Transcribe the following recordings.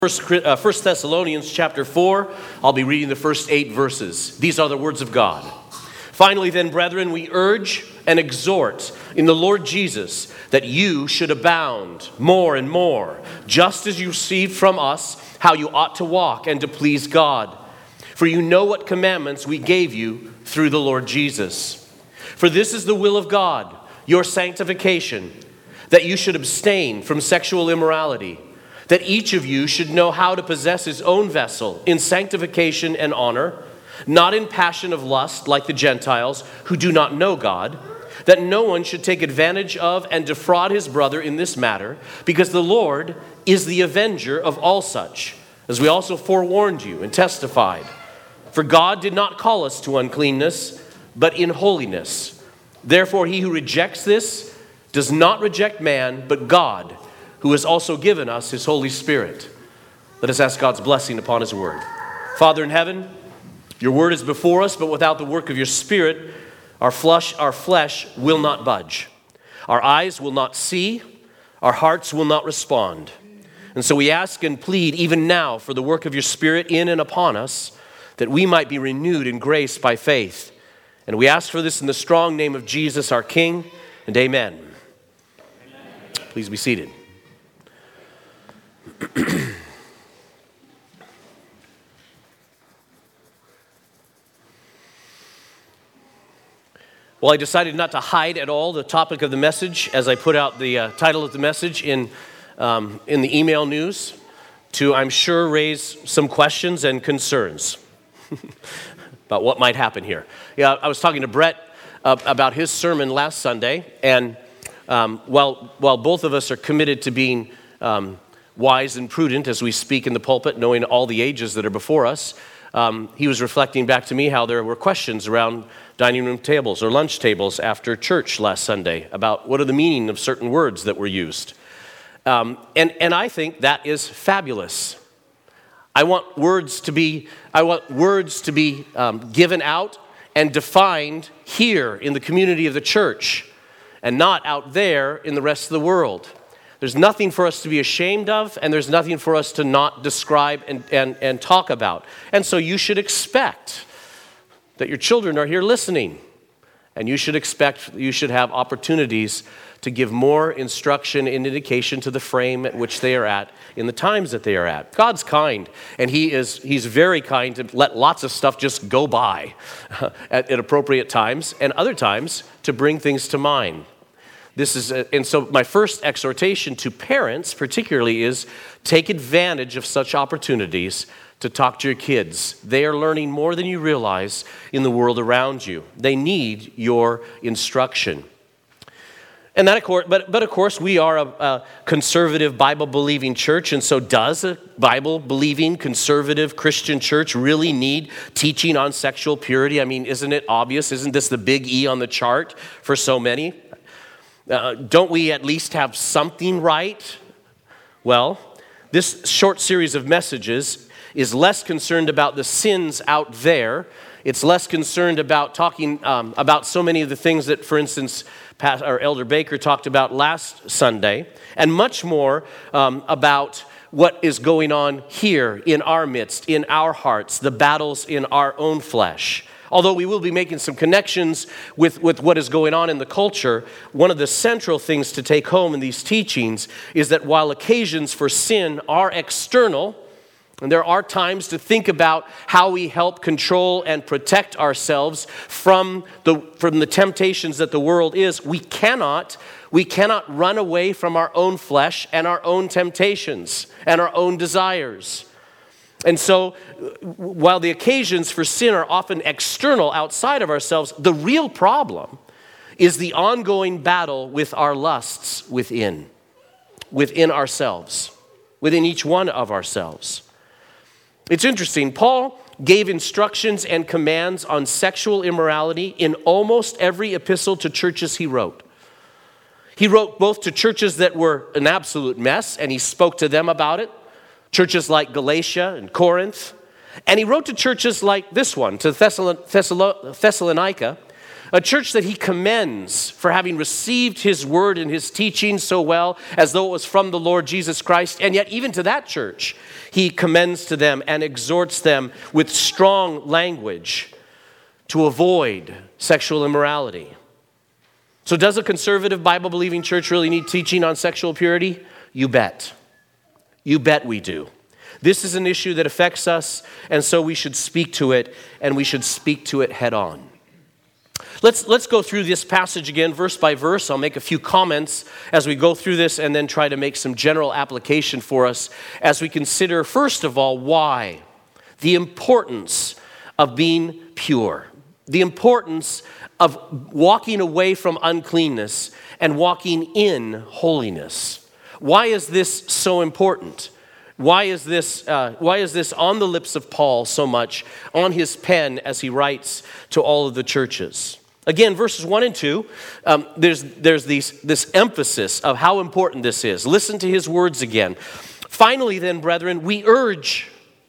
First Thessalonians chapter 4, I'll be reading the first 8 verses. These are the words of God. Finally then, brethren, we urge and exhort in the Lord Jesus that you should abound more and more, just as you received from us how you ought to walk and to please God. For you know what commandments we gave you through the Lord Jesus. For this is the will of God, your sanctification, that you should abstain from sexual immorality, that each of you should know how to possess his own vessel in sanctification and honor, not in passion of lust like the Gentiles who do not know God, that no one should take advantage of and defraud his brother in this matter, because the Lord is the avenger of all such, as we also forewarned you and testified. For God did not call us to uncleanness, but in holiness. Therefore he who rejects this does not reject man, but God, who has also given us his Holy Spirit. Let us ask God's blessing upon his word. Father in heaven, your word is before us, but without the work of your Spirit, our flesh will not budge. Our eyes will not see, our hearts will not respond. And so we ask and plead even now for the work of your Spirit in and upon us, that we might be renewed in grace by faith. And we ask for this in the strong name of Jesus our King, and amen. Please be seated. Well, I decided not to hide at all the topic of the message as I put out the title of the message in the email news to, I'm sure, raise some questions and concerns about what might happen here. Yeah, I was talking to Brett about his sermon last Sunday, and while both of us are committed to being wise and prudent as we speak in the pulpit, knowing all the ages that are before us, he was reflecting back to me how there were questions around dining room tables or lunch tables after church last Sunday about what are the meaning of certain words that were used. And I think that is fabulous. I want words to be given out and defined here in the community of the church and not out there in the rest of the world. There's nothing for us to be ashamed of, and there's nothing for us to not describe and talk about. And so you should expect that your children are here listening, and you should have opportunities to give more instruction and indication to the frame at which they are at in the times that they are at. God's kind, and He's very kind to let lots of stuff just go by at appropriate times, and other times to bring things to mind. And so my first exhortation to parents particularly is take advantage of such opportunities to talk to your kids. They are learning more than you realize in the world around you. They need your instruction. And that, of course, we are a conservative, Bible-believing church, and so does a Bible-believing, conservative Christian church really need teaching on sexual purity? I mean, isn't it obvious? Isn't this the big E on the chart for so many? Don't we at least have something right? Well, this short series of messages is less concerned about the sins out there. It's less concerned about talking about so many of the things that, for instance, Elder Baker talked about last Sunday, and much more about what is going on here in our midst, in our hearts, the battles in our own flesh. Although we will be making some connections with what is going on in the culture, one of the central things to take home in these teachings is that while occasions for sin are external, and there are times to think about how we help control and protect ourselves from the temptations that the world is, we cannot run away from our own flesh and our own temptations and our own desires. And so, while the occasions for sin are often external outside of ourselves, the real problem is the ongoing battle with our lusts within ourselves, within each one of ourselves. It's interesting, Paul gave instructions and commands on sexual immorality in almost every epistle to churches he wrote. He wrote both to churches that were an absolute mess, and he spoke to them about it. Churches like Galatia and Corinth. And he wrote to churches like this one, to Thessalonica, A church that he commends for having received his word and his teaching so well, as though it was from the Lord Jesus Christ. And yet even to that church, he commends to them and exhorts them with strong language to avoid sexual immorality. So does a conservative Bible-believing church really need teaching on sexual purity? You bet. You bet we do. This is an issue that affects us, and so we should speak to it, and we should speak to it head on. Let's go through this passage again, verse by verse. I'll make a few comments as we go through this and then try to make some general application for us as we consider, first of all, why. The importance of being pure. The importance of walking away from uncleanness and walking in holiness. Why is this so important? Why is this on the lips of Paul so much, on his pen as he writes to all of the churches? Again, verses 1 and 2, there's this emphasis of how important this is. Listen to his words again. Finally then, brethren, we urge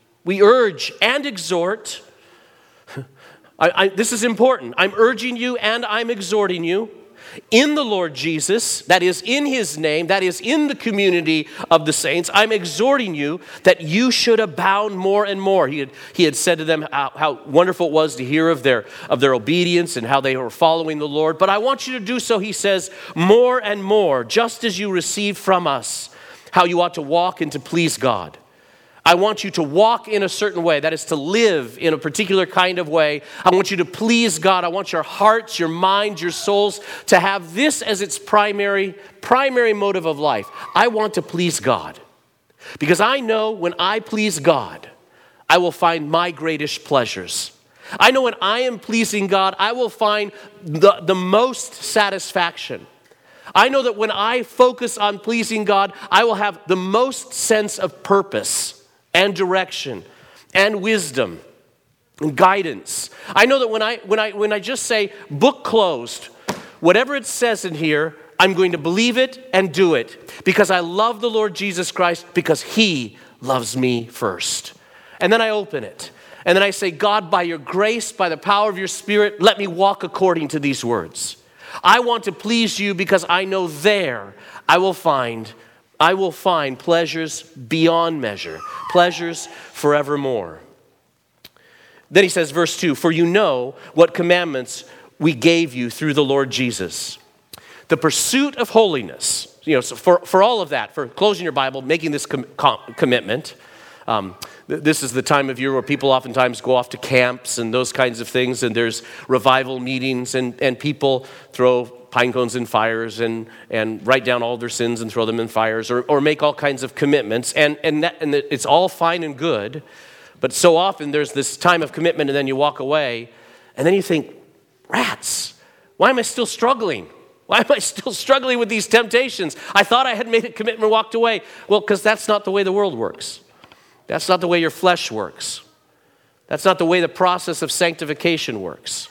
and exhort. This is important. I'm urging you and I'm exhorting you in the Lord Jesus, that is in his name, that is in the community of the saints. I'm exhorting you that you should abound more and more. He had said to them how wonderful it was to hear of their obedience and how they were following the Lord. But I want you to do so, he says, more and more, just as you received from us how you ought to walk and to please God. I want you to walk in a certain way, that is to live in a particular kind of way. I want you to please God. I want your hearts, your minds, your souls to have this as its primary motive of life. I want to please God because I know when I please God, I will find my greatest pleasures. I know when I am pleasing God, I will find the most satisfaction. I know that when I focus on pleasing God, I will have the most sense of purpose and direction and wisdom and guidance. I know that when I just say book closed, whatever it says in here, I'm going to believe it and do it because I love the Lord Jesus Christ, because he loves me first. And then I open it and then I say, God, by your grace, by the power of your Spirit, let me walk according to these words. I want to please you because I know there I will find pleasures beyond measure, pleasures forevermore. Then he says, verse 2, for you know what commandments we gave you through the Lord Jesus. The pursuit of holiness, so for all of that, for closing your Bible, making this commitment. This is the time of year where people oftentimes go off to camps and those kinds of things, and there's revival meetings, and people throw pine cones in fires and write down all their sins and throw them in fires, or make all kinds of commitments, and it's all fine and good, but so often there's this time of commitment and then you walk away, and then you think, rats, why am I still struggling? Why am I still struggling with these temptations? I thought I had made a commitment and walked away. Well, because that's not the way the world works. That's not the way your flesh works. That's not the way the process of sanctification works.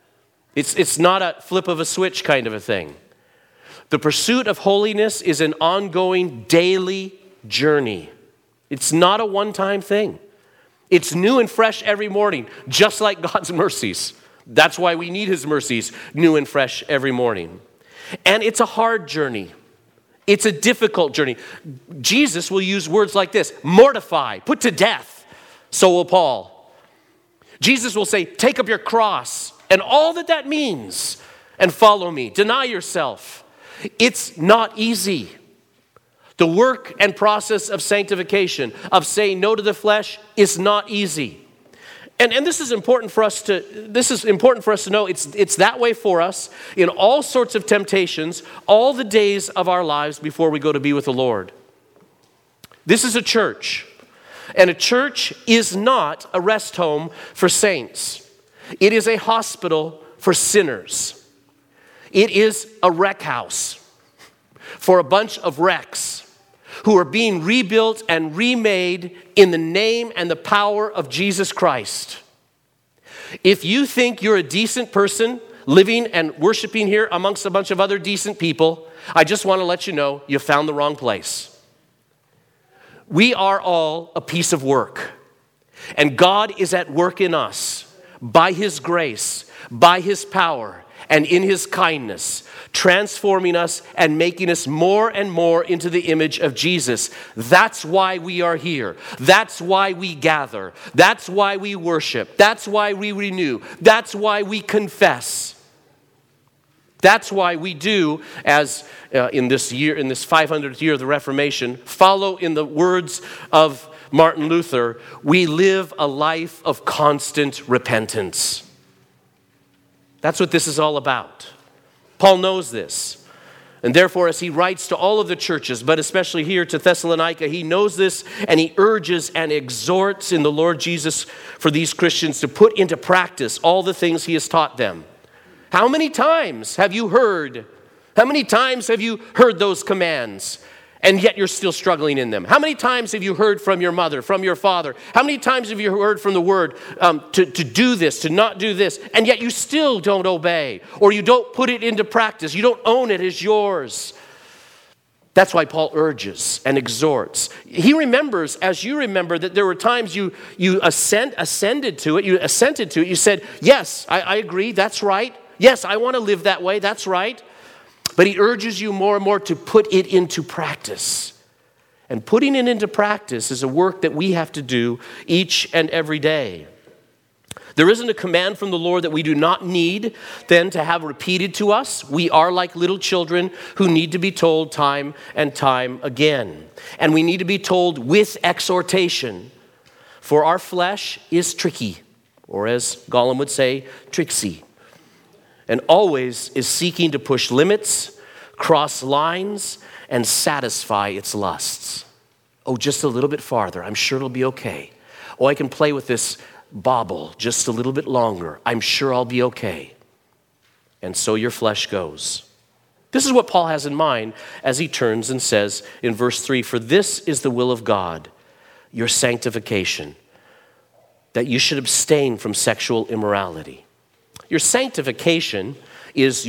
It's not a flip of a switch kind of a thing. The pursuit of holiness is an ongoing daily journey. It's not a one-time thing. It's new and fresh every morning, just like God's mercies. That's why we need his mercies, new and fresh every morning. And it's a hard journey. It's a difficult journey. Jesus will use words like this: mortify, put to death. So will Paul. Jesus will say, take up your cross and all that means and follow me. Deny yourself. It's not easy. The work and process of sanctification, of saying no to the flesh, is not easy. And this is important for us to know. It's that way for us in all sorts of temptations, all the days of our lives before we go to be with the Lord. This is a church, and a church is not a rest home for saints. It is a hospital for sinners. It is a wreck house for a bunch of wrecks who are being rebuilt and remade in the name and the power of Jesus Christ. If you think you're a decent person living and worshiping here amongst a bunch of other decent people, I just want to let you know you found the wrong place. We are all a piece of work, and God is at work in us by his grace, by his power, and in his kindness, transforming us and making us more and more into the image of Jesus. That's why we are here. That's why we gather. That's why we worship. That's why we renew. That's why we confess. That's why we do, as in this 500th year of the Reformation, follow in the words of Martin Luther, we live a life of constant repentance. That's what this is all about. Paul knows this. And therefore, as he writes to all of the churches, but especially here to Thessalonica, he knows this and he urges and exhorts in the Lord Jesus for these Christians to put into practice all the things he has taught them. How many times have you heard? How many times have you heard those commands? And yet you're still struggling in them. How many times have you heard from your mother, from your father? How many times have you heard from the word to do this, to not do this, and yet you still don't obey, or you don't put it into practice, you don't own it as yours? That's why Paul urges and exhorts. He remembers, as you remember, that there were times you assented to it, you said, yes, I agree, that's right. Yes, I want to live that way, that's right. But he urges you more and more to put it into practice. And putting it into practice is a work that we have to do each and every day. There isn't a command from the Lord that we do not need then to have repeated to us. We are like little children who need to be told time and time again. And we need to be told with exhortation. For our flesh is tricky, or as Gollum would say, tricksy. And always is seeking to push limits, cross lines, and satisfy its lusts. Oh, just a little bit farther. I'm sure it'll be okay. Oh, I can play with this bauble just a little bit longer. I'm sure I'll be okay. And so your flesh goes. This is what Paul has in mind as he turns and says in verse 3, for this is the will of God, your sanctification, that you should abstain from sexual immorality. Your sanctification is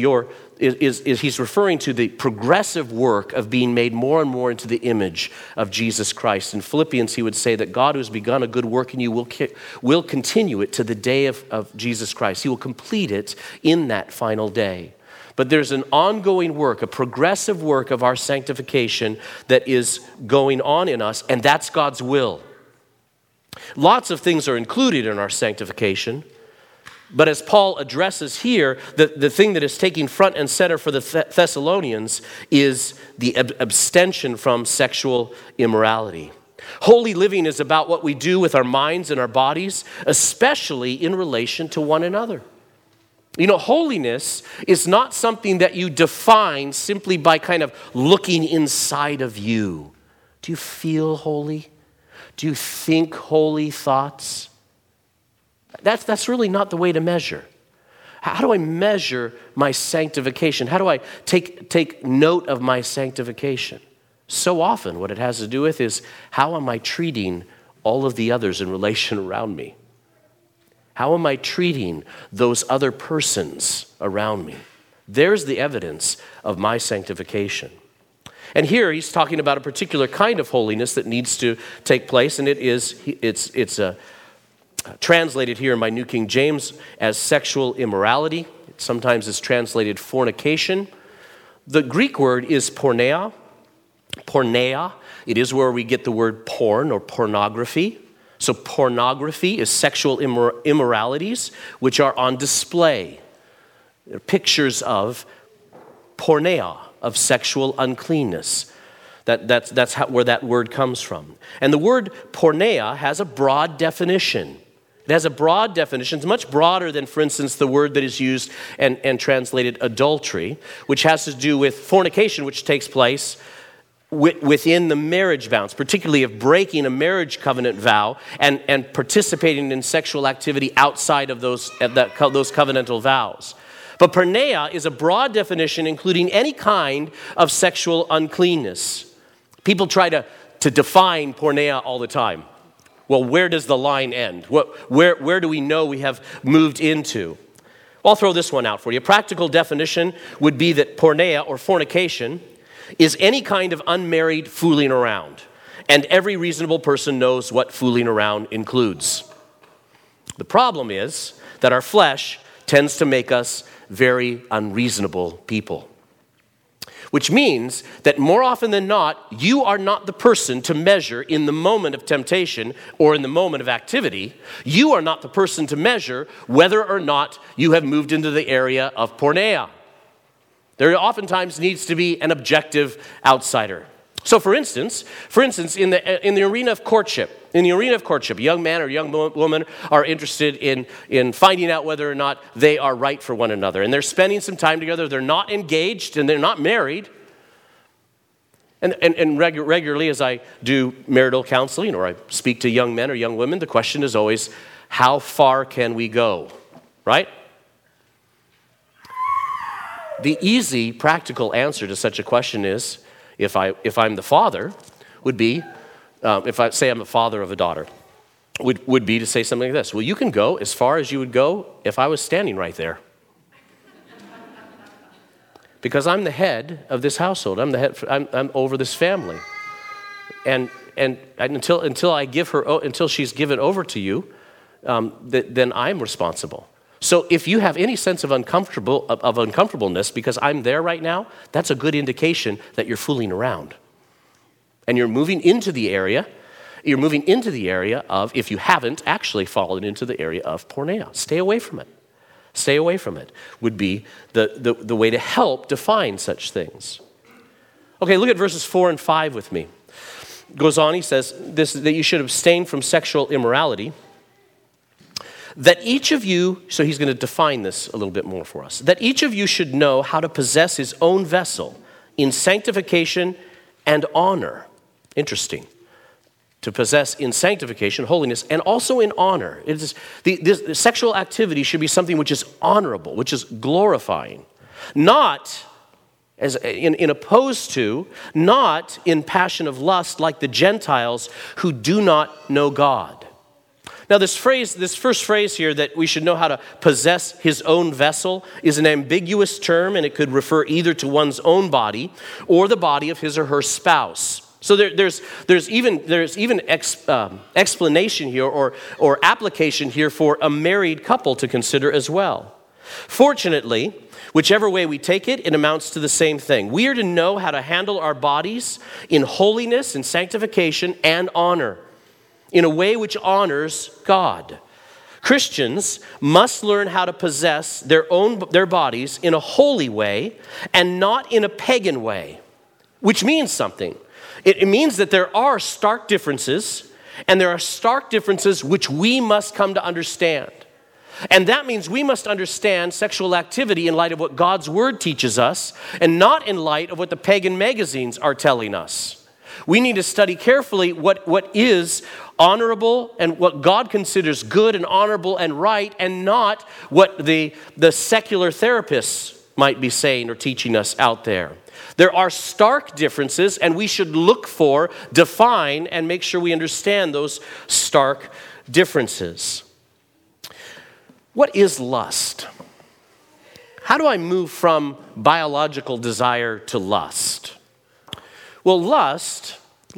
he's referring to the progressive work of being made more and more into the image of Jesus Christ. In Philippians, he would say that God who has begun a good work in you will continue it to the day of Jesus Christ. He will complete it in that final day. But there's an ongoing work, a progressive work of our sanctification that is going on in us, and that's God's will. Lots of things are included in our sanctification. But as Paul addresses here, the thing that is taking front and center for the Thessalonians is the abstention from sexual immorality. Holy living is about what we do with our minds and our bodies, especially in relation to one another. You know, holiness is not something that you define simply by kind of looking inside of you. Do you feel holy? Do you think holy thoughts? That's really not the way to measure. How do I measure my sanctification? How do I take note of my sanctification? So often what it has to do with is, how am I treating all of the others in relation around me? How am I treating those other persons around me? There's the evidence of my sanctification. And here he's talking about a particular kind of holiness that needs to take place, and it's translated here in my New King James as sexual immorality. It sometimes is translated fornication. The Greek word is porneia. Porneia. It is where we get the word porn or pornography. So pornography is sexual immoralities which are on display. They're pictures of porneia, of sexual uncleanness. That's where that word comes from. And the word porneia has a broad definition. It has a broad definition. It's much broader than, for instance, the word that is used and translated adultery, which has to do with fornication, which takes place within the marriage bounds, particularly of breaking a marriage covenant vow and participating in sexual activity outside of those covenantal vows. But porneia is a broad definition, including any kind of sexual uncleanness. People try to define porneia all the time. Well, where does the line end? Where do we know we have moved into? Well, I'll throw this one out for you. A practical definition would be that porneia, or fornication, is any kind of unmarried fooling around. And every reasonable person knows what fooling around includes. The problem is that our flesh tends to make us very unreasonable people. Which means that more often than not, you are not the person to measure in the moment of temptation or in the moment of activity. You are not the person to measure whether or not you have moved into the area of porneia. There oftentimes needs to be an objective outsider. So for instance, in the arena of courtship, a young man or young woman are interested in finding out whether or not they are right for one another. And they're spending some time together. They're not engaged and they're not married. And regularly as I do marital counseling or I speak to young men or young women, the question is always, how far can we go? Right? The easy, practical answer to such a question is, if I'm the father, would be, if I say I'm the father of a daughter, would be to say something like this. Well, you can go as far as you would go if I was standing right there. Because I'm the head of this household. I'm over this family. And until I give her, until she's given over to you, then I'm responsible. So if you have any sense of uncomfortableness because I'm there right now, that's a good indication that you're fooling around. And you're moving into the area of, if you haven't actually fallen into the area of porneia. Stay away from it. Stay away from it would be the way to help define such things. Okay, look at verses 4 and 5 with me. Goes on, he says, that you should abstain from sexual immorality. That each of you, so he's going to define this a little bit more for us, that each of you should know how to possess his own vessel in sanctification and honor. Interesting. To possess in sanctification, holiness, and also in honor. It is, the sexual activity should be something which is honorable, which is glorifying. Not, as in opposed to, not in passion of lust like the Gentiles who do not know God. Now this first phrase here, that we should know how to possess his own vessel, is an ambiguous term, and it could refer either to one's own body or the body of his or her spouse. So there's even explanation here or application here for a married couple to consider as well. Fortunately, whichever way we take it, it amounts to the same thing. We are to know how to handle our bodies in holiness and sanctification and honor, in a way which honors God. Christians must learn how to possess their bodies in a holy way and not in a pagan way, which means something. It means that there are stark differences, and there are stark differences which we must come to understand. And that means we must understand sexual activity in light of what God's word teaches us, and not in light of what the pagan magazines are telling us. We need to study carefully what is honorable and what God considers good and honorable and right, and not what the secular therapists might be saying or teaching us out there. There are stark differences, and we should look for, define, and make sure we understand those stark differences. What is lust? How do I move from biological desire to lust? Well, lust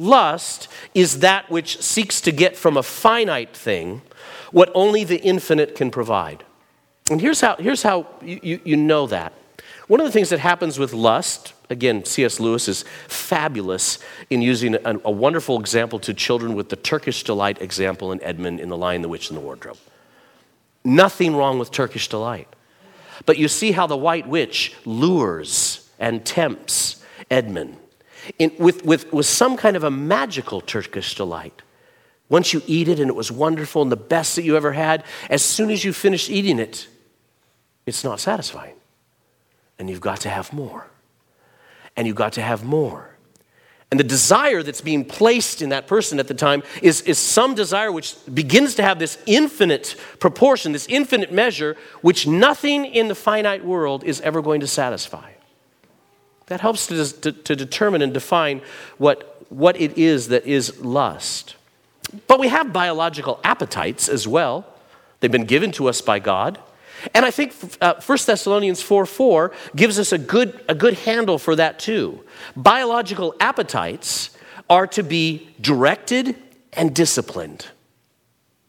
is that which seeks to get from a finite thing what only the infinite can provide. And here's how you know that. One of the things that happens with lust, again, C.S. Lewis is fabulous in using a wonderful example to children with the Turkish delight example in Edmund in The Lion, the Witch, and the Wardrobe. Nothing wrong with Turkish delight. But you see how the white witch lures and tempts Edmund with some kind of a magical Turkish delight. Once you eat it and it was wonderful and the best that you ever had, as soon as you finish eating it, it's not satisfying. And you've got to have more. And you've got to have more. And the desire that's being placed in that person at the time is some desire which begins to have this infinite proportion, this infinite measure, which nothing in the finite world is ever going to satisfy. That helps to determine and define what it is that is lust. But we have biological appetites as well. They've been given to us by God. And I think 1 Thessalonians 4:4 gives us a good handle for that too. Biological appetites are to be directed and disciplined.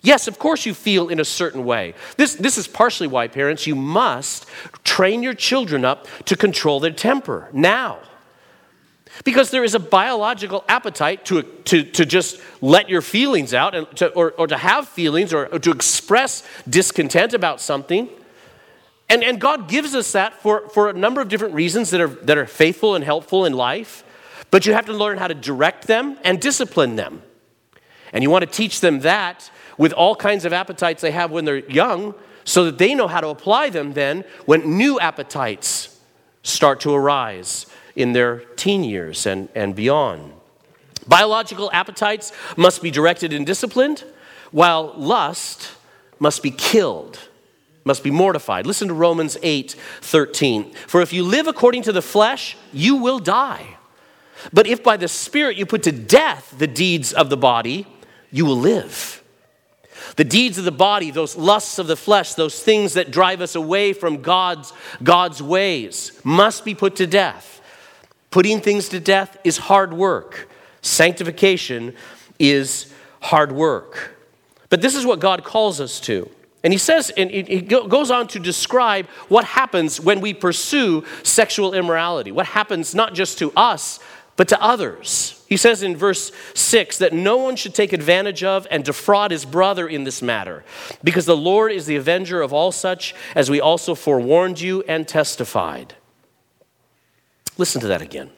Yes, of course you feel in a certain way. This is partially why, parents, you must train your children up to control their temper now. Because there is a biological appetite to just let your feelings out and or to have feelings or to express discontent about something. And God gives us that for a number of different reasons that are faithful and helpful in life. But you have to learn how to direct them and discipline them. And you want to teach them that with all kinds of appetites they have when they're young, so that they know how to apply them then when new appetites start to arise in their teen years and beyond. Biological appetites must be directed and disciplined, while lust must be killed, must be mortified. Listen to Romans 8:13. For if you live according to the flesh, you will die. But if by the Spirit you put to death the deeds of the body, you will live. The deeds of the body, those lusts of the flesh, those things that drive us away from God's ways, must be put to death. Putting things to death is hard work. Sanctification is hard work. But this is what God calls us to. And he says, and he goes on to describe what happens when we pursue sexual immorality. What happens not just to us, but to others. He says in verse 6 that no one should take advantage of and defraud his brother in this matter, because the Lord is the avenger of all such, as we also forewarned you and testified. Listen to that again.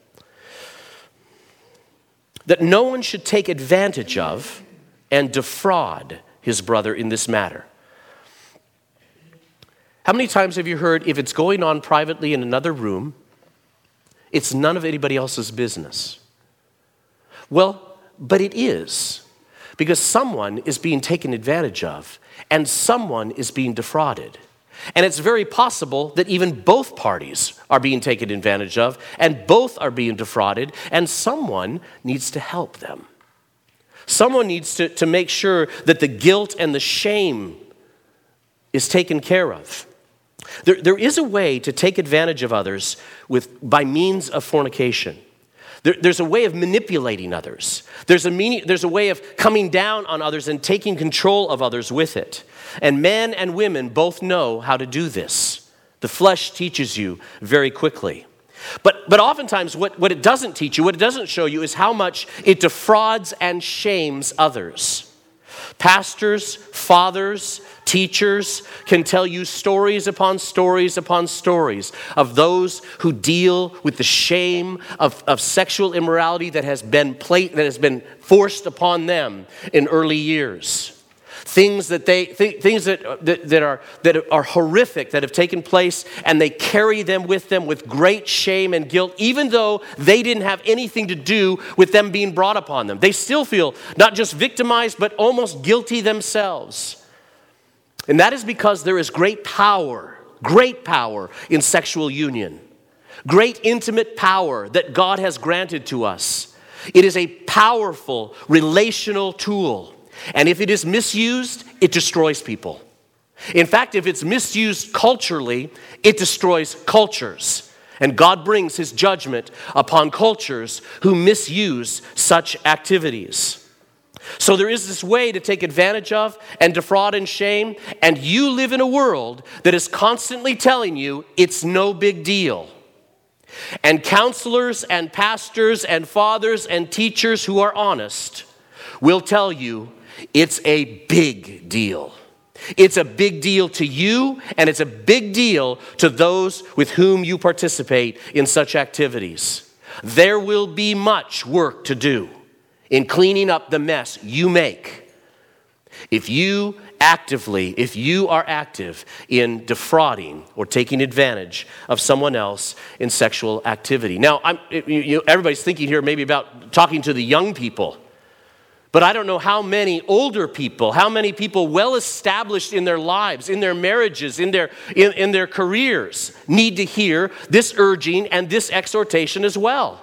That no one should take advantage of and defraud his brother in this matter. How many times have you heard, if it's going on privately in another room, it's none of anybody else's business? Well, but it is, because someone is being taken advantage of and someone is being defrauded. And it's very possible that even both parties are being taken advantage of and both are being defrauded, and someone needs to help them. Someone needs to make sure that the guilt and the shame is taken care of. There is a way to take advantage of others by means of fornication. There's a way of manipulating others. There's a way of coming down on others and taking control of others with it. And men and women both know how to do this. The flesh teaches you very quickly. But oftentimes what it doesn't teach you, what it doesn't show you, is how much it defrauds and shames others. Pastors, fathers, teachers can tell you stories upon stories upon stories of those who deal with the shame of sexual immorality that has been forced upon them in early years. Things that are horrific that have taken place, and they carry them with them with great shame and guilt, even though they didn't have anything to do with them being brought upon them. They still feel not just victimized, but almost guilty themselves. And that is because there is great power in sexual union. Great intimate power that God has granted to us. It is a powerful relational tool. And if it is misused, it destroys people. In fact, if it's misused culturally, it destroys cultures. And God brings his judgment upon cultures who misuse such activities. So there is this way to take advantage of and defraud and shame, and you live in a world that is constantly telling you it's no big deal. And counselors and pastors and fathers and teachers who are honest will tell you it's a big deal. It's a big deal to you, and it's a big deal to those with whom you participate in such activities. There will be much work to do in cleaning up the mess you make if you are active in defrauding or taking advantage of someone else in sexual activity. Now, everybody's thinking here maybe about talking to the young people. But I don't know how many older people, how many people well established in their lives, in their marriages, in their careers, need to hear this urging and this exhortation as well.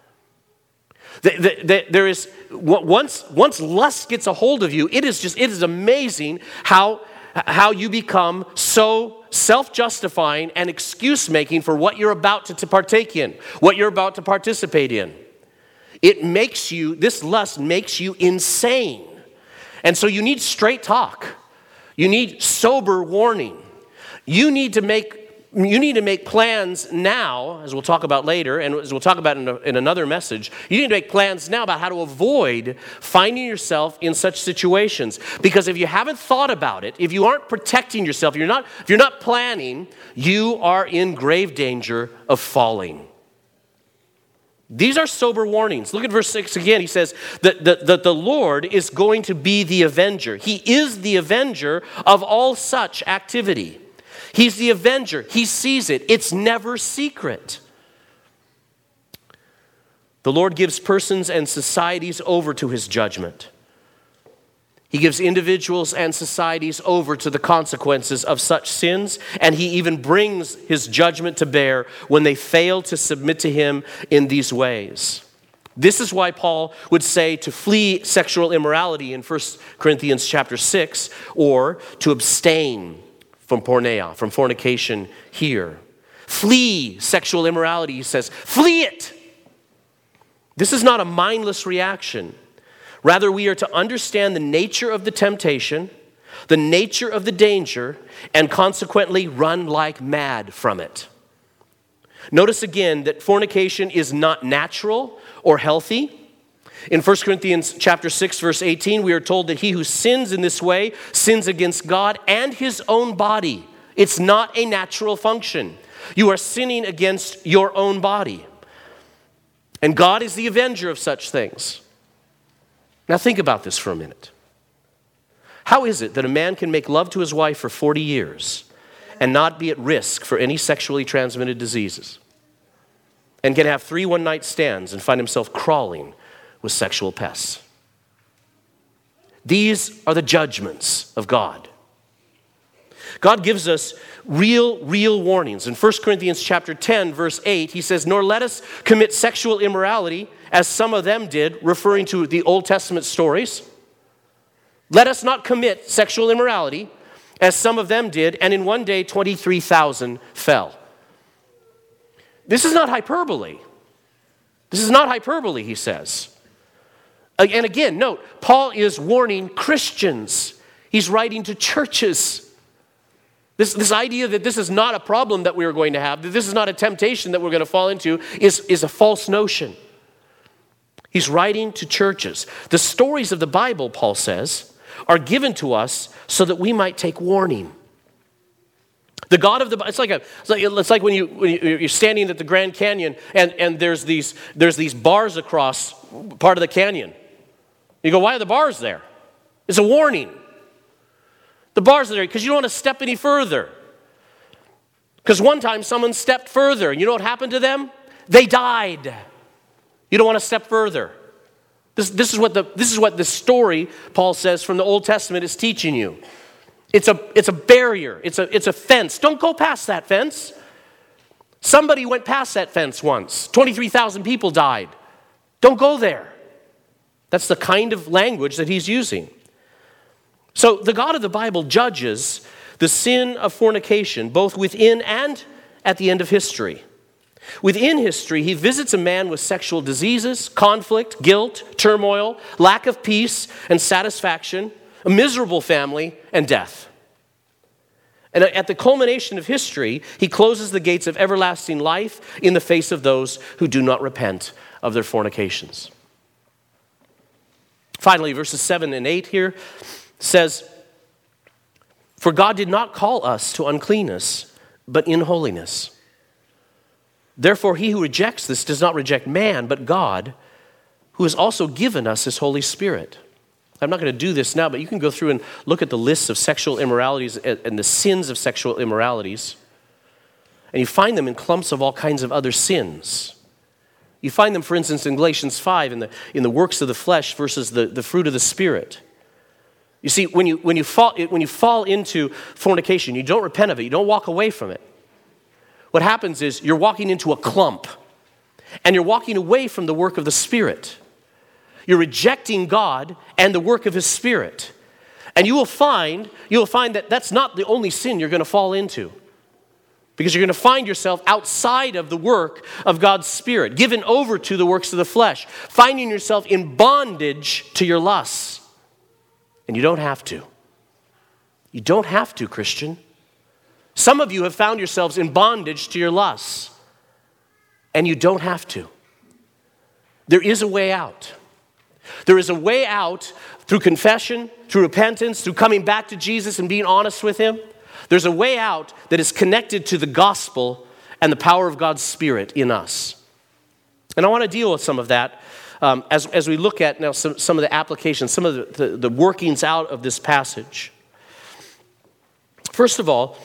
There is once lust gets a hold of you, it is amazing how you become so self-justifying and excuse-making for what you're about to partake in, what you're about to participate in. This lust makes you insane. And so you need straight talk. You need sober warning. You need to make plans now, as we'll talk about later, and as we'll talk about in another message. You need to make plans now about how to avoid finding yourself in such situations. Because if you haven't thought about it, if you aren't protecting yourself, if you're not planning, you are in grave danger of falling. These are sober warnings. Look at verse 6 again. He says that the Lord is going to be the avenger. He is the avenger of all such activity. He's the avenger. He sees it. It's never secret. The Lord gives persons and societies over to his judgment. He gives individuals and societies over to the consequences of such sins, and he even brings his judgment to bear when they fail to submit to him in these ways. This is why Paul would say to flee sexual immorality in 1 Corinthians chapter 6, or to abstain from porneia, from fornication here. Flee sexual immorality, he says. Flee it! This is not a mindless reaction. Rather, we are to understand the nature of the temptation, the nature of the danger, and consequently run like mad from it. Notice again that fornication is not natural or healthy. In 1 Corinthians chapter 6, verse 18, we are told that he who sins in this way sins against God and his own body. It's not a natural function. You are sinning against your own body. And God is the avenger of such things. Now think about this for a minute. How is it that a man can make love to his wife for 40 years and not be at risk for any sexually transmitted diseases? And can have 3 one-night stands and find himself crawling with sexual pests? These are the judgments of God. God gives us real warnings. In 1 Corinthians chapter 10, verse 8, he says, "Nor let us commit sexual immorality, as some of them did," referring to the Old Testament stories. "Let us not commit sexual immorality, as some of them did, and in one day 23,000 fell." This is not hyperbole. This is not hyperbole, he says. And again, note, Paul is warning Christians. He's writing to churches. This idea that this is not a problem that we are going to have, that this is not a temptation that we're going to fall into, is a false notion. He's writing to churches. The stories of the Bible, Paul says, are given to us so that we might take warning. The God of the Bible, it's like when you're standing at the Grand Canyon and there's these bars across part of the canyon. You go, why are the bars there? It's a warning. The bars are there because you don't want to step any further. Because one time someone stepped further, and you know what happened to them? They died. You don't want to step further. This is what the story, Paul says, from the Old Testament is teaching you. It's a barrier. It's a fence. Don't go past that fence. Somebody went past that fence once. 23,000 people died. Don't go there. That's the kind of language that he's using. So the God of the Bible judges the sin of fornication both within and at the end of history. Within history, he visits a man with sexual diseases, conflict, guilt, turmoil, lack of peace and satisfaction, a miserable family, and death. And at the culmination of history, he closes the gates of everlasting life in the face of those who do not repent of their fornications. Finally, verses 7 and 8 here says, "For God did not call us to uncleanness, but in holiness. Therefore, he who rejects this does not reject man, but God, who has also given us his Holy Spirit." I'm not going to do this now, but you can go through and look at the lists of sexual immoralities and the sins of sexual immoralities. And you find them in clumps of all kinds of other sins. You find them, for instance, in Galatians 5, in the works of the flesh versus the fruit of the Spirit. You see, when you fall into fornication, you don't repent of it, you don't walk away from it. What happens is you're walking into a clump, and you're walking away from the work of the Spirit. You're rejecting God and the work of his Spirit. And you will find that that's not the only sin you're going to fall into. Because you're going to find yourself outside of the work of God's Spirit, given over to the works of the flesh, finding yourself in bondage to your lusts. And you don't have to. You don't have to, Christian. Some of you have found yourselves in bondage to your lusts, and you don't have to. There is a way out. There is a way out through confession, through repentance, through coming back to Jesus and being honest with him. There's a way out that is connected to the gospel and the power of God's Spirit in us. And I want to deal with some of that as we look at now some of the applications, some of the workings out of this passage. First of all,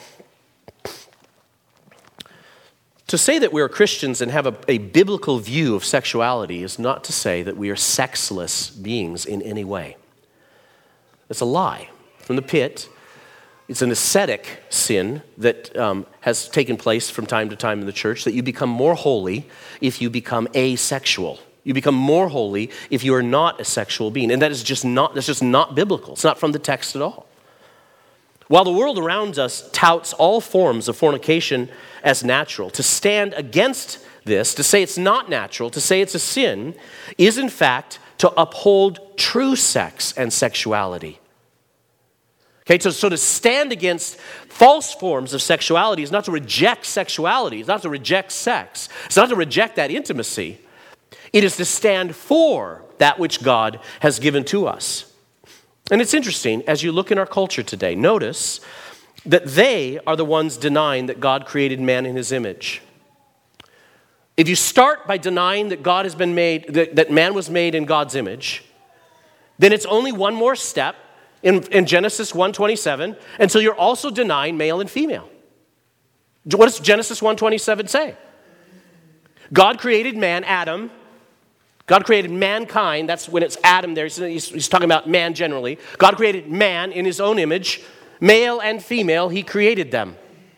to say that we are Christians and have a biblical view of sexuality is not to say that we are sexless beings in any way. It's a lie from the pit. It's an ascetic sin that has taken place from time to time in the church, that you become more holy if you become asexual. You become more holy if you are not a sexual being. And that's just not biblical. It's not from the text at all. While the world around us touts all forms of fornication as natural, to stand against this, to say it's not natural, to say it's a sin, is in fact to uphold true sex and sexuality. Okay, so to stand against false forms of sexuality is not to reject sexuality, it's not to reject sex, it's not to reject that intimacy. It is to stand for that which God has given to us. And it's interesting, as you look in our culture today, notice that they are the ones denying that God created man in his image. If you start by denying that God has been made, that man was made in God's image, then it's only one more step in Genesis 1:27 until you're also denying male and female. What does Genesis 1:27 say? God created man, Adam. God created mankind. That's when it's Adam there. He's talking about man generally. God created man in his own image. Male and female, he created them.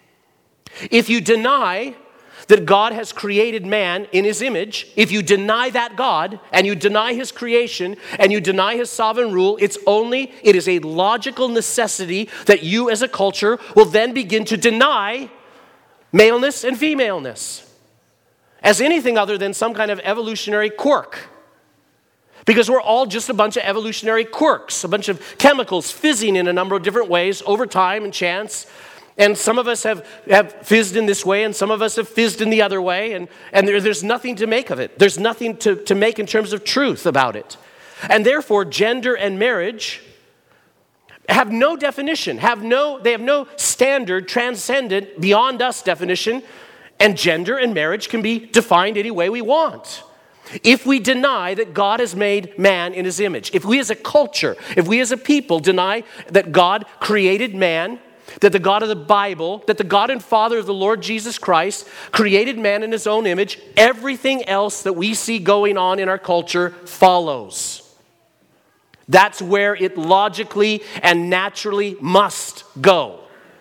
If you deny that God has created man in his image, if you deny that God and you deny his creation and you deny his sovereign rule, it is a logical necessity that you as a culture will then begin to deny maleness and femaleness as anything other than some kind of evolutionary quirk. Because we're all just a bunch of evolutionary quirks, a bunch of chemicals fizzing in a number of different ways over time and chance. And some of us have fizzed in this way, and some of us have fizzed in the other way, and there's nothing to make of it. There's nothing to make in terms of truth about it. And therefore, gender and marriage have no definition, they have no standard, transcendent, beyond us definition, and gender and marriage can be defined any way we want. If we deny that God has made man in his image, if we as a culture, if we as a people deny that God created man, that the God of the Bible, that the God and Father of the Lord Jesus Christ created man in his own image, everything else that we see going on in our culture follows. That's where it logically and naturally must go.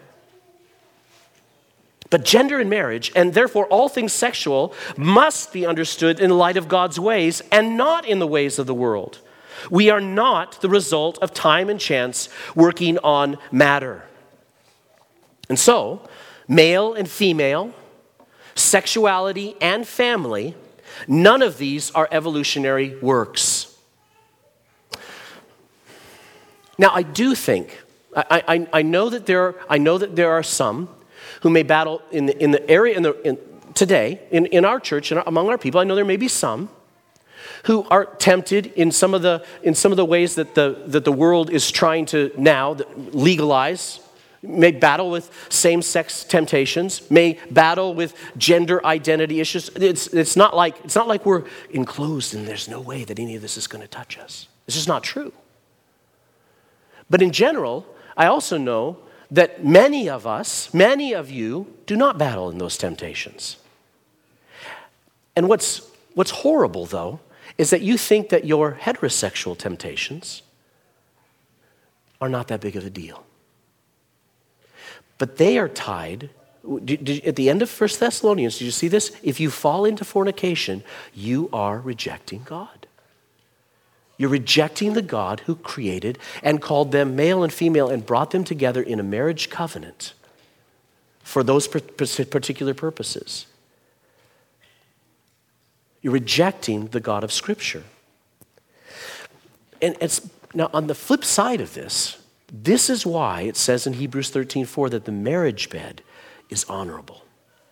But gender and marriage, and therefore all things sexual, must be understood in the light of God's ways and not in the ways of the world. We are not the result of time and chance working on matter. And so, male and female, sexuality and family, none of these are evolutionary works. Now, I do think, I know that there are some who may battle in the area today in our church and among our people. I know there may be some who are tempted in some of the ways that the world is trying to now legalize. May battle with same-sex temptations. May battle with gender identity issues. It's not like we're enclosed and there's no way that any of this is going to touch us. It's just not true. But in general, I also know that many of you, do not battle in those temptations. And what's horrible, though, is that you think that your heterosexual temptations are not that big of a deal. But they are tied, at the end of 1 Thessalonians, did you see this? If you fall into fornication, you are rejecting God. You're rejecting the God who created and called them male and female and brought them together in a marriage covenant for those particular purposes. You're rejecting the God of Scripture. And it's Now, on the flip side of this is why it says in Hebrews 13:4 that the marriage bed is honorable.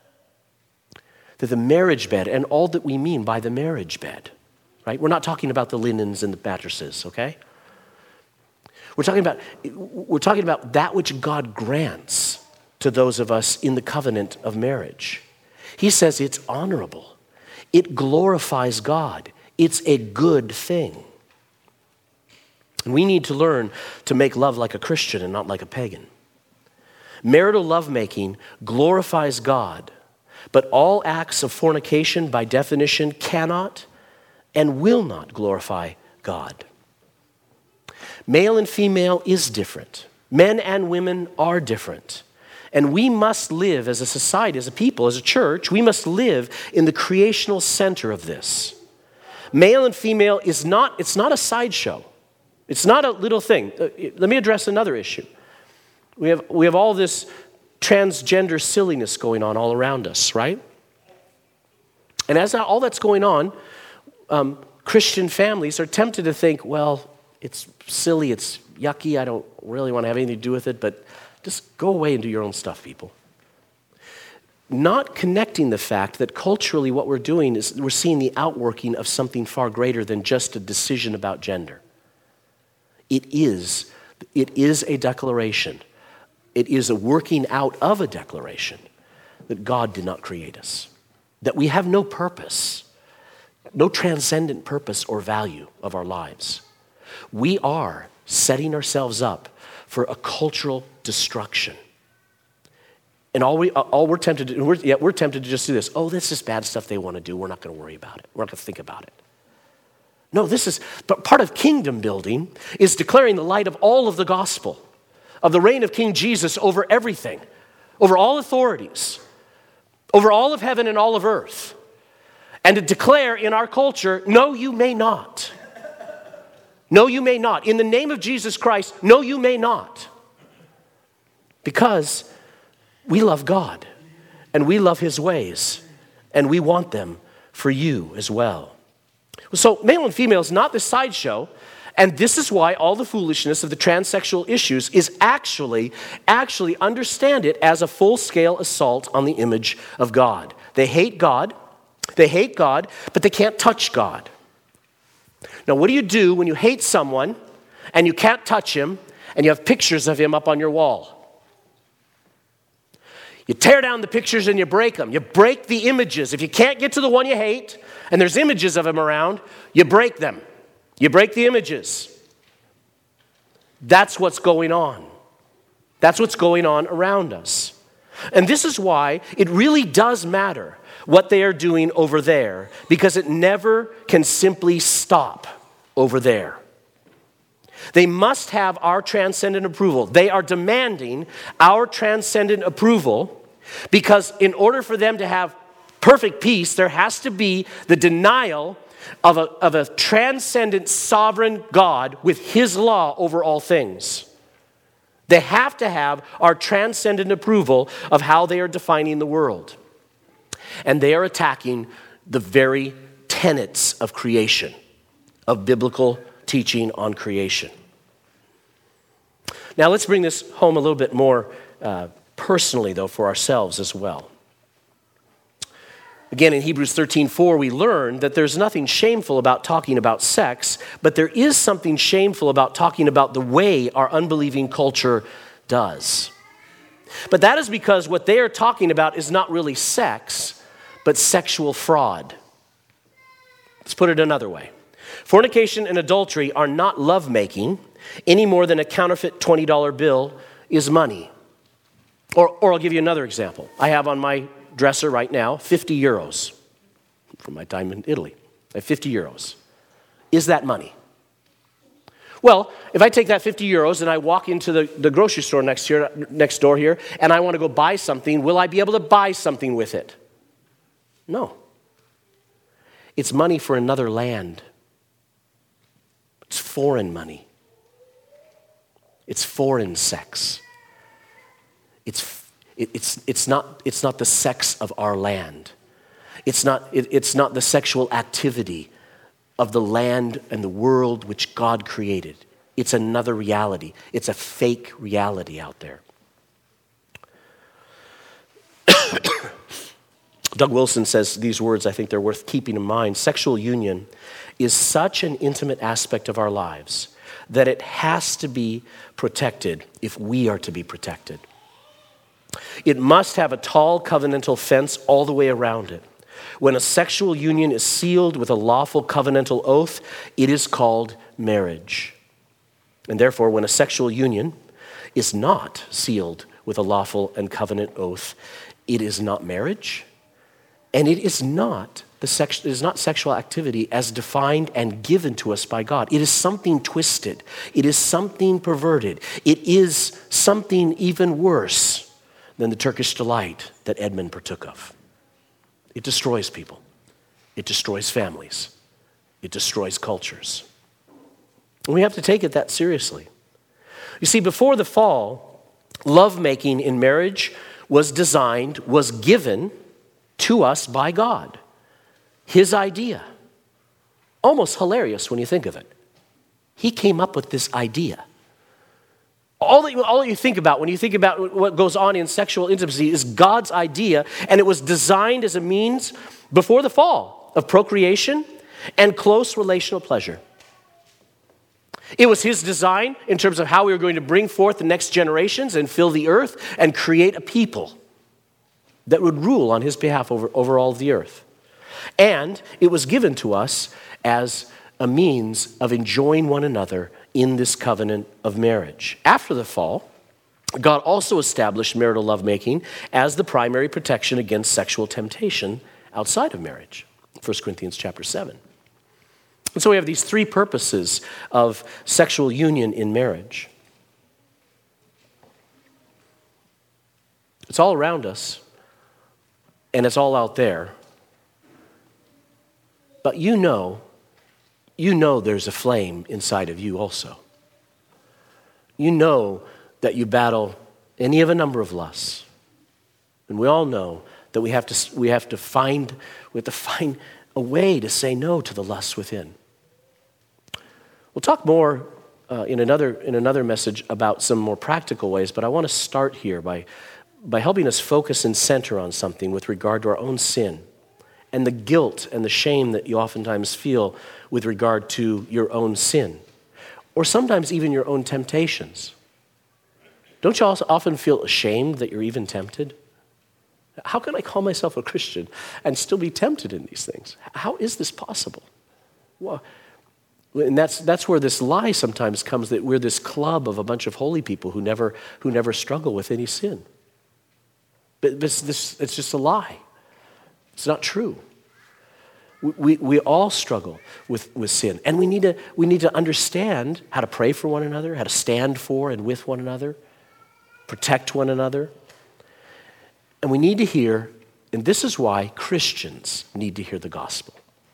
That the marriage bed, and all that we mean by the marriage bed, right? We're not talking about the linens and the mattresses, okay? We're talking about that which God grants to those of us in the covenant of marriage. He says it's honorable. It glorifies God. It's a good thing. And we need to learn to make love like a Christian and not like a pagan. Marital lovemaking glorifies God, but all acts of fornication, by definition, cannot and will not glorify God. Male and female is different. Men and women are different. And we must live as a society, as a people, as a church, we must live in the creational center of this. Male and female it's not a sideshow. It's not a little thing. Let me address another issue. We have all this transgender silliness going on all around us, right? And as all that's going on, Christian families are tempted to think, well, it's silly, it's yucky, I don't really want to have anything to do with it, but just go away and do your own stuff, people. Not connecting the fact that culturally what we're doing is we're seeing the outworking of something far greater than just a decision about gender. It is a declaration. It is a working out of a declaration that God did not create us, that we have no purpose, no transcendent purpose or value of our lives. We are setting ourselves up for a cultural destruction. And all we're tempted to do, we're tempted to just do this. Oh, this is bad stuff they want to do. We're not going to worry about it. We're not going to think about it. No, but part of kingdom building is declaring the light of all of the gospel, of the reign of King Jesus over everything, over all authorities, over all of heaven and all of earth. And to declare in our culture, no, you may not. No, you may not. In the name of Jesus Christ, no, you may not. Because we love God, and we love His ways, and we want them for you as well. So male and female is not the sideshow, and this is why all the foolishness of the transsexual issues is actually understand it as a full-scale assault on the image of God. They hate God, but they can't touch God. Now, what do you do when you hate someone and you can't touch him and you have pictures of him up on your wall? You tear down the pictures and you break them. You break the images. If you can't get to the one you hate and there's images of him around, you break them. You break the images. That's what's going on. That's what's going on around us. And this is why it really does matter what they are doing over there, because it never can simply stop over there. They must have our transcendent approval. They are demanding our transcendent approval because in order for them to have perfect peace, there has to be the denial of a transcendent sovereign God with His law over all things. They have to have our transcendent approval of how they are defining the world. And they are attacking the very tenets of creation, of biblical teaching on creation. Now let's bring this home a little bit more personally, though, for ourselves as well. Again, in Hebrews 13:4, we learn that there's nothing shameful about talking about sex, but there is something shameful about talking about the way our unbelieving culture does. But that is because what they are talking about is not really sex, but sexual fraud. Let's put it another way. Fornication and adultery are not lovemaking any more than a counterfeit $20 bill is money. Or I'll give you another example. I have on my dresser right now 50 euros from my time in Italy. I have 50 euros. Is that money? Well, if I take that 50 euros and I walk into the grocery store next door here and I want to go buy something, will I be able to buy something with it? No. It's money for another land. It's foreign money. It's foreign sex. It's not the sex of our land. It's not the sexual activity of the land and the world which God created. It's another reality. It's a fake reality out there. Doug Wilson says these words, I think they're worth keeping in mind. Sexual union is such an intimate aspect of our lives that it has to be protected if we are to be protected. It must have a tall covenantal fence all the way around it. When a sexual union is sealed with a lawful covenantal oath, it is called marriage. And therefore, when a sexual union is not sealed with a lawful and covenant oath, it is not marriage, and it is not sexual activity as defined and given to us by God. It is something twisted. It is something perverted. It is something even worse than the Turkish delight that Edmund partook of. It destroys people. It destroys families. It destroys cultures. And we have to take it that seriously. You see, before the fall, lovemaking in marriage was given to us by God. His idea. Almost hilarious when you think of it. He came up with this idea. All that you think about when you think about what goes on in sexual intimacy is God's idea, and it was designed as a means before the fall of procreation and close relational pleasure. It was his design in terms of how we were going to bring forth the next generations and fill the earth and create a people that would rule on his behalf over all of the earth. And it was given to us as a means of enjoying one another in this covenant of marriage. After the fall, God also established marital lovemaking as the primary protection against sexual temptation outside of marriage. 1 Corinthians chapter 7. And so we have these three purposes of sexual union in marriage. It's all around us, and it's all out there. But you know there's a flame inside of you also. You know that you battle any of a number of lusts. And we all know that we have to find a way to say no to the lusts within. We'll talk more in another message about some more practical ways, but I want to start here by helping us focus and center on something with regard to our own sin and the guilt and the shame that you oftentimes feel with regard to your own sin, or sometimes even your own temptations. Don't you also often feel ashamed that you're even tempted? How can I call myself a Christian and still be tempted in these things? How is this possible? Well, and that's where this lie sometimes comes, that we're this club of a bunch of holy people who never struggle with any sin. But it's just a lie. It's not true. We all struggle with sin, and we need to understand how to pray for one another, how to stand for and with one another, protect one another. And we need to hear, and this is why Christians need to hear the gospel.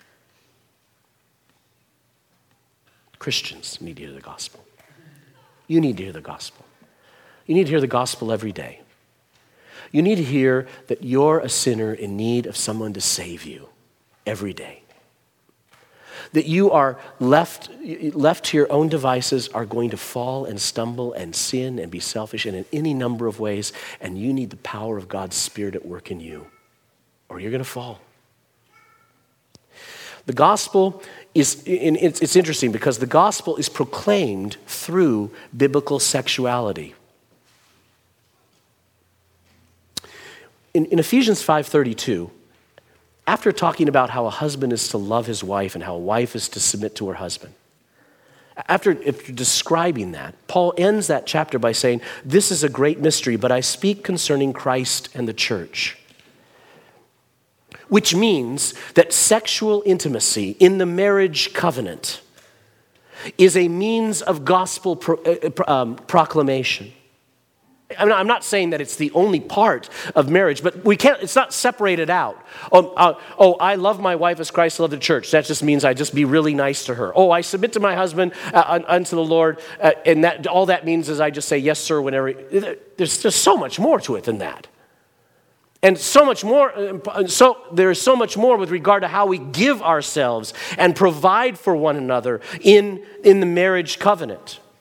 Christians need to hear the gospel. You need to hear the gospel. You need to hear the gospel every day. You need to hear that you're a sinner in need of someone to save you every day. That you are left to your own devices, are going to fall and stumble and sin and be selfish and in any number of ways, and you need the power of God's Spirit at work in you, or you're going to fall. The gospel it's interesting because the gospel is proclaimed through biblical sexuality. In Ephesians 5:32, after talking about how a husband is to love his wife and how a wife is to submit to her husband, after describing that, Paul ends that chapter by saying, "This is a great mystery, but I speak concerning Christ and the church." Which means that sexual intimacy in the marriage covenant is a means of gospel proclamation. I'm not saying that it's the only part of marriage, but it's not separated out. I love my wife as Christ loved the church. That just means I just be really nice to her. I submit to my husband unto the Lord, and that all that means is I just say yes, sir, whenever. There's just so much more to it than that. And so much more, so there is so much more with regard to how we give ourselves and provide for one another in the marriage covenant.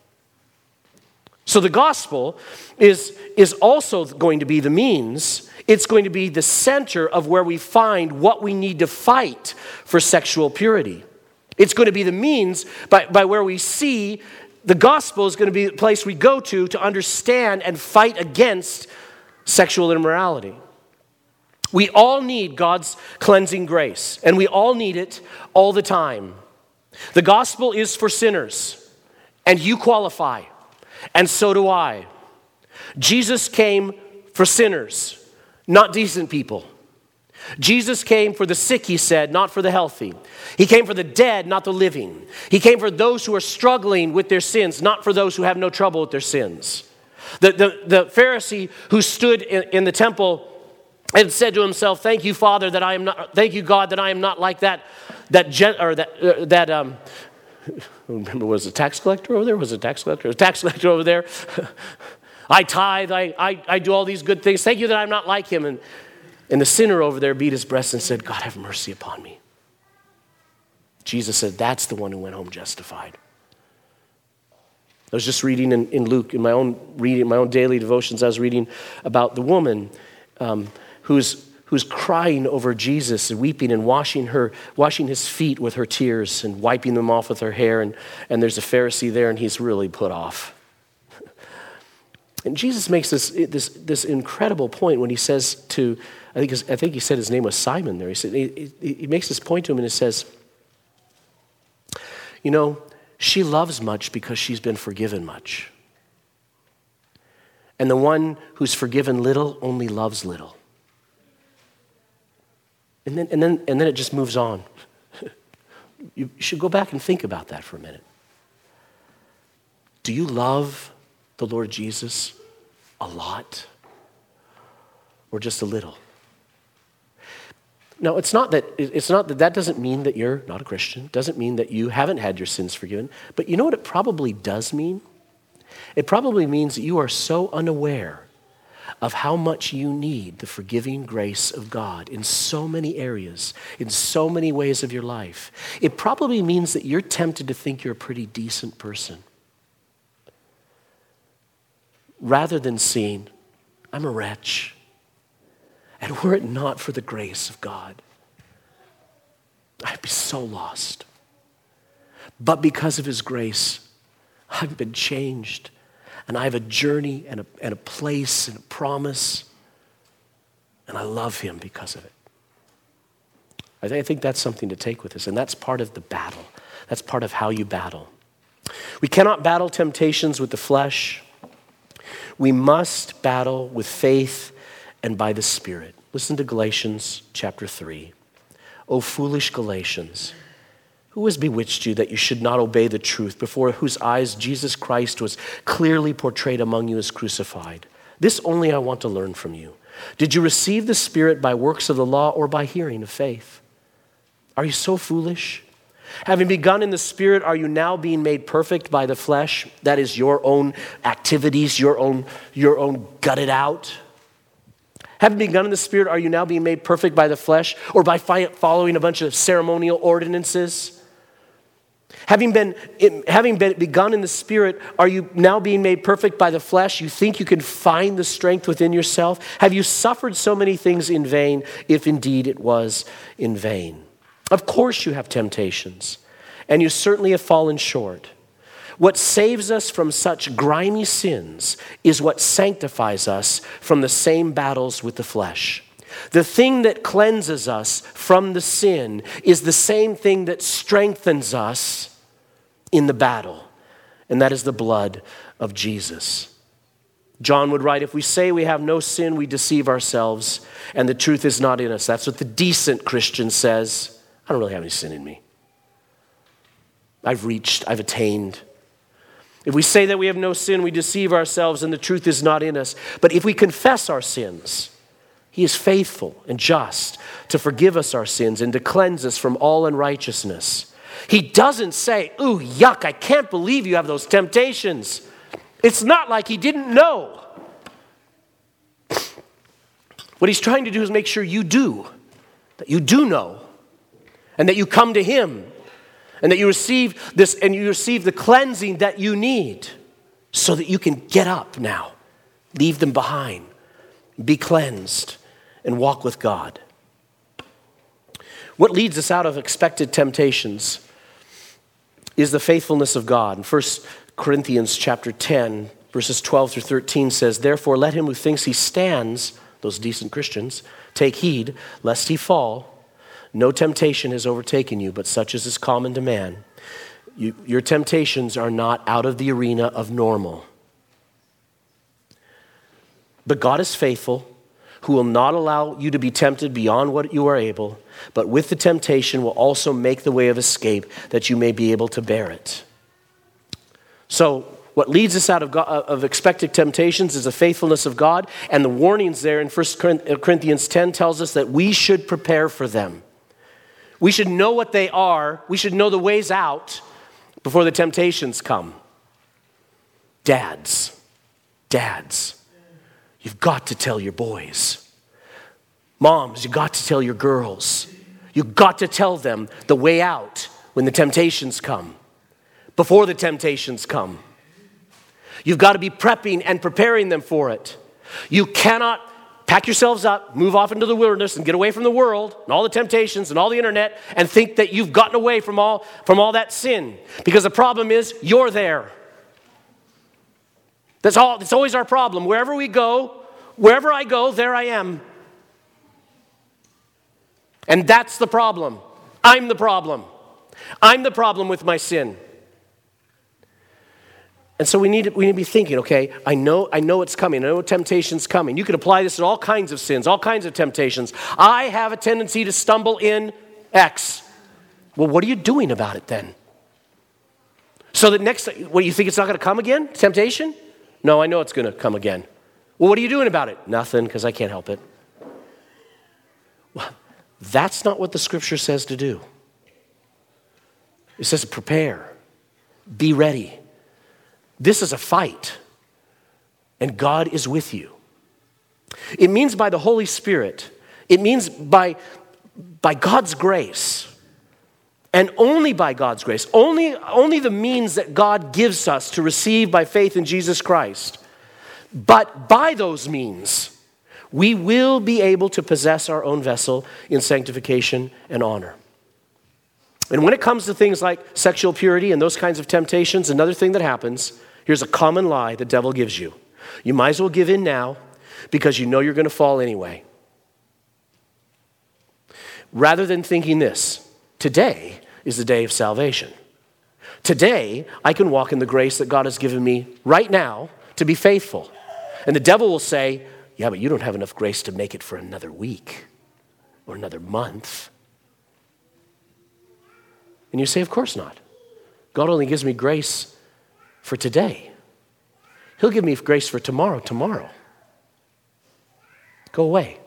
So the gospel is also going to be the means. It's going to be the center of where we find what we need to fight for sexual purity. It's going to be the means by where we see the gospel is going to be the place we go to understand and fight against sexual immorality. We all need God's cleansing grace, and we all need it all the time. The gospel is for sinners, and you qualify, and so do I. Jesus came for sinners, not decent people. Jesus came for the sick, he said, not for the healthy. He came for the dead, not the living. He came for those who are struggling with their sins, not for those who have no trouble with their sins. The Pharisee who stood in the temple and said to himself, "Thank you, Father, that I am not. Thank you, God, that I am not like remember, was a tax collector over there? Was a tax collector? A tax collector over there. I tithe. I do all these good things. Thank you that I'm not like him." And the sinner over there beat his breast and said, "God, have mercy upon me." Jesus said, "That's the one who went home justified." I was just reading in Luke, in my own daily devotions, I was reading about the woman who's crying over Jesus and weeping and washing his feet with her tears and wiping them off with her hair. And there's a Pharisee there, and he's really put off. And Jesus makes this incredible point when he says to, I think he said his name was Simon there. He said he makes this point to him, and it says, "You know, she loves much because she's been forgiven much. And the one who's forgiven little only loves little." And then it just moves on. You should go back and think about that for a minute. Do you love the Lord Jesus a lot or just a little? Now, it's not that doesn't mean that you're not a Christian. It doesn't mean that you haven't had your sins forgiven. But you know what it probably does mean? It probably means that you are so unaware of how much you need the forgiving grace of God in so many areas, in so many ways of your life. It probably means that you're tempted to think you're a pretty decent person, rather than seeing, I'm a wretch. And were it not for the grace of God, I'd be so lost. But because of his grace, I've been changed. And I have a journey and a place and a promise. And I love him because of it. I think that's something to take with us. And that's part of the battle. That's part of how you battle. We cannot battle temptations with the flesh. We must battle with faith and by the Spirit. Listen to Galatians chapter 3. O foolish Galatians, who has bewitched you that you should not obey the truth, before whose eyes Jesus Christ was clearly portrayed among you as crucified? This only I want to learn from you. Did you receive the Spirit by works of the law or by hearing of faith? Are you so foolish? Having begun in the Spirit, are you now being made perfect by the flesh? That is your own activities, your own gutted out. Having begun in the Spirit, are you now being made perfect by the flesh or by following a bunch of ceremonial ordinances? Having begun in the Spirit, are you now being made perfect by the flesh? You think you can find the strength within yourself? Have you suffered so many things in vain, if indeed it was in vain? Of course you have temptations, and you certainly have fallen short. What saves us from such grimy sins is what sanctifies us from the same battles with the flesh. The thing that cleanses us from the sin is the same thing that strengthens us in the battle, and that is the blood of Jesus. John would write, if we say we have no sin, we deceive ourselves, and the truth is not in us. That's what the decent Christian says. I don't really have any sin in me. I've attained. If we say that we have no sin, we deceive ourselves, and the truth is not in us. But if we confess our sins, he is faithful and just to forgive us our sins and to cleanse us from all unrighteousness. He doesn't say, ooh, yuck, I can't believe you have those temptations. It's not like he didn't know. What he's trying to do is make sure you do, that you do know, and that you come to him, and that you receive this, and you receive the cleansing that you need. so that you can get up now, leave them behind, be cleansed, and walk with God. What leads us out of expected temptations is the faithfulness of God. In 1 Corinthians chapter 10, verses 12 through 13 says, "Therefore let him who thinks he stands," those decent Christians, "take heed lest he fall. No temptation has overtaken you, but such as is common to man." Your temptations are not out of the arena of normal. But God is faithful, who will not allow you to be tempted beyond what you are able, but with the temptation will also make the way of escape that you may be able to bear it. So what leads us out of expected temptations is the faithfulness of God, and the warnings there in 1 Corinthians 10 tells us that we should prepare for them. We should know what they are. We should know the ways out before the temptations come. Dads, you've got to tell your boys. Moms, you've got to tell your girls. You've got to tell them the way out when the temptations come, before the temptations come. You've got to be prepping and preparing them for it. You cannot pack yourselves up, move off into the wilderness and get away from the world and all the temptations and all the internet and think that you've gotten away from all that sin. Because the problem is you're there. That's always our problem. Wherever I go, there I am. And that's the problem. I'm the problem. I'm the problem with my sin. And so we need to be thinking, okay, I know it's coming. I know temptation's coming. You can apply this to all kinds of sins, all kinds of temptations. I have a tendency to stumble in X. Well, what are you doing about it then? So that you think it's not going to come again? Temptation? No, I know it's going to come again. Well, what are you doing about it? Nothing, because I can't help it. Well, that's not what the scripture says to do. It says to prepare, be ready. This is a fight, and God is with you. It means by the Holy Spirit. It means by God's grace, and only by God's grace, only the means that God gives us to receive by faith in Jesus Christ. But by those means, we will be able to possess our own vessel in sanctification and honor. And when it comes to things like sexual purity and those kinds of temptations, another thing that happens, here's a common lie the devil gives you. You might as well give in now because you know you're going to fall anyway. Rather than thinking this, today is the day of salvation. Today, I can walk in the grace that God has given me right now to be faithful. And the devil will say, yeah, but you don't have enough grace to make it for another week or another month. And you say, of course not. God only gives me grace for today. He'll give me grace for tomorrow. Go away.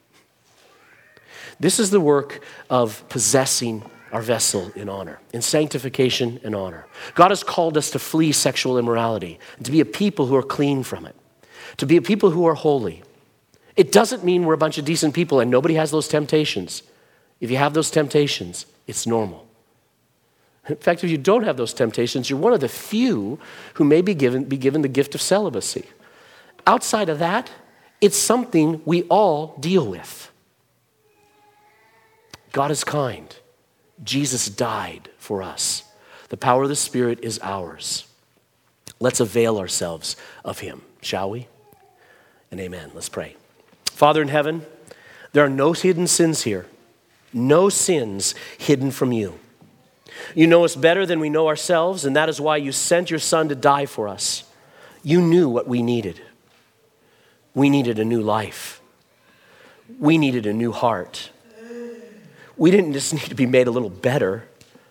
This is the work of possessing our vessel in honor, in sanctification and honor. God has called us to flee sexual immorality, and to be a people who are clean from it, to be a people who are holy. It doesn't mean we're a bunch of decent people and nobody has those temptations. If you have those temptations, it's normal. In fact, if you don't have those temptations, you're one of the few who may be given the gift of celibacy. Outside of that, it's something we all deal with. God is kind. Jesus died for us. The power of the Spirit is ours. Let's avail ourselves of him, shall we? And amen. Let's pray. Father in heaven, there are no hidden sins here. No sins hidden from you. You know us better than we know ourselves, and that is why you sent your Son to die for us. You knew what we needed. We needed a new life. We needed a new heart. We didn't just need to be made a little better.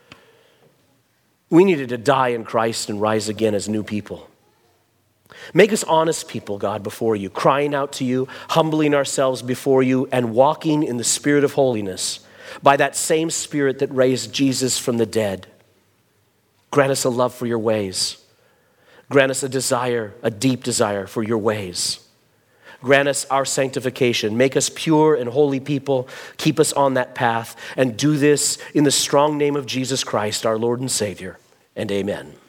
We needed to die in Christ and rise again as new people. Make us honest people, God, before you, crying out to you, humbling ourselves before you, and walking in the spirit of holiness, by that same Spirit that raised Jesus from the dead. Grant us a love for your ways. Grant us a desire, a deep desire for your ways. Grant us our sanctification. Make us pure and holy people. Keep us on that path. And do this in the strong name of Jesus Christ, our Lord and Savior. And amen.